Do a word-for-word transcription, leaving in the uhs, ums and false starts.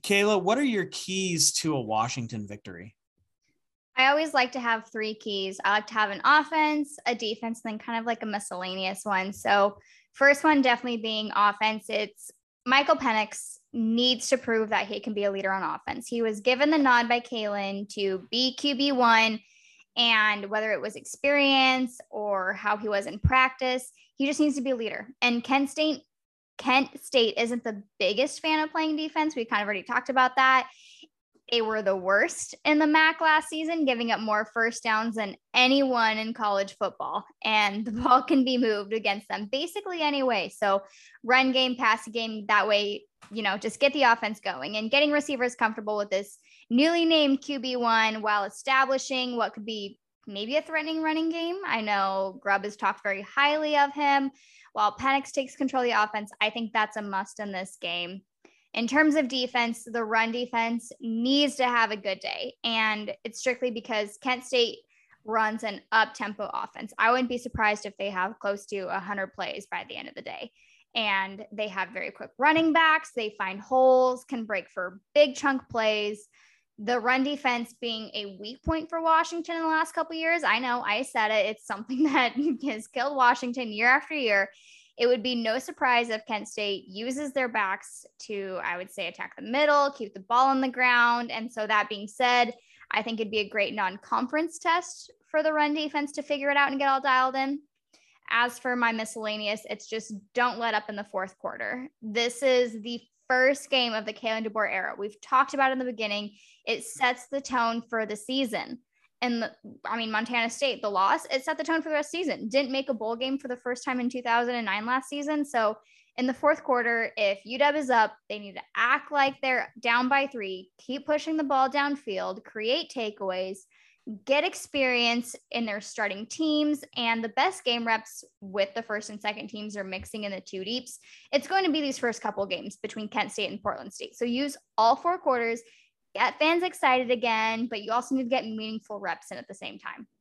Kayla, what are your keys to a Washington victory? I always like to have three keys. I like to have an offense, a defense, and then kind of like a miscellaneous one. So, first one definitely being offense. It's Michael Penix needs to prove that he can be a leader on offense. He was given the nod by Kalen to be Q B one, and whether it was experience or how he was in practice, he just needs to be a leader. And Kent State, Kent State isn't the biggest fan of playing defense. We kind of already talked about that. They were the worst in the M A C last season, giving up more first downs than anyone in college football. And the ball can be moved against them basically anyway. So run game, pass game, that way, you know, just get the offense going and getting receivers comfortable with this newly named Q B one while establishing what could be maybe a threatening running game. I know Grubb has talked very highly of him. While Penix takes control of the offense, I think that's a must in this game. In terms of defense, the run defense needs to have a good day. And it's strictly because Kent State runs an up-tempo offense. I wouldn't be surprised if they have close to one hundred plays by the end of the day. And they have very quick running backs. They find holes, can break for big chunk plays. The run defense being a weak point for Washington in the last couple of years. I know, I said it. It's something that has killed Washington year after year. It would be no surprise if Kent State uses their backs to, I would say, attack the middle, keep the ball on the ground. And so that being said, I think it'd be a great non-conference test for the run defense to figure it out and get all dialed in. As for my miscellaneous, it's just don't let up in the fourth quarter. This is the first game of the Kalen DeBoer era. We've talked about it in the beginning. It sets the tone for the season. And the, I mean, Montana State, the loss, it set the tone for the rest of the season. Didn't make a bowl game for the first time in two thousand nine last season. So in the fourth quarter, if U W is up, they need to act like they're down by three, keep pushing the ball downfield, create takeaways, get experience in their starting teams, and the best game reps with the first and second teams are mixing in the two deeps. It's going to be these first couple games between Kent State and Portland State. So use all four quarters, get fans excited again, but you also need to get meaningful reps in at the same time.